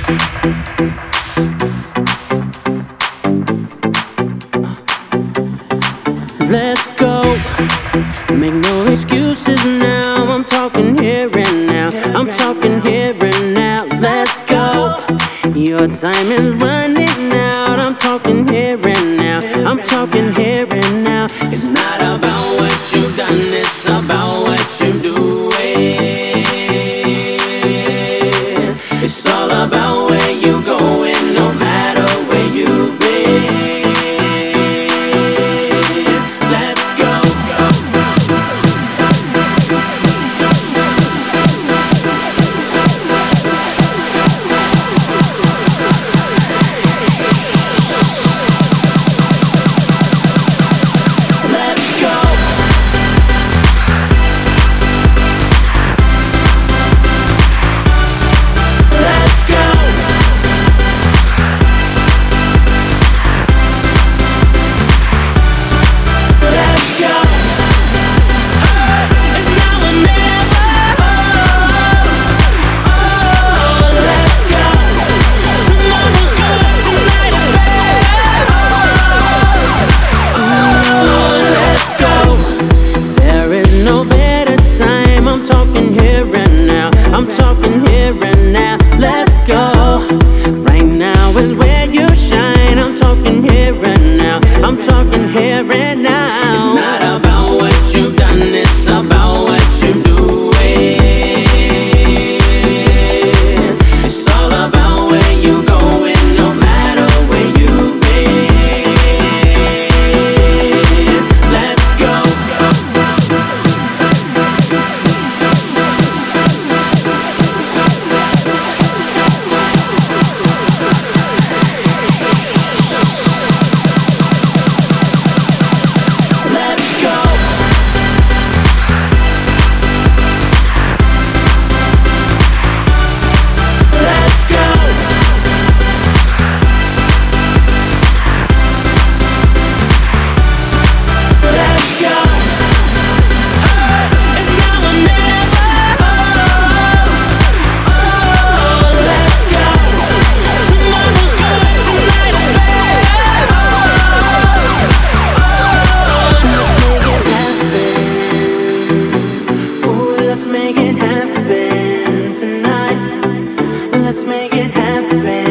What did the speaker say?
Let's go. Make no excuses now. I'm talking here and now. I'm talking here and now. Let's go. Your time is running out. I'm talking here and now. I'm talking here and now. It's not about what you've done, it's about what you're doing. It's all about where you're going, no matter where you've been. I'm talking here and now, let's go. Right now is where you shine. I'm talking here and now, I'm talking here and now. It's not about what you've done, it's about what you're doing. It's all about where you're going, no matter where you've been. Let's go. Let's make it happen tonight. Let's make it happen.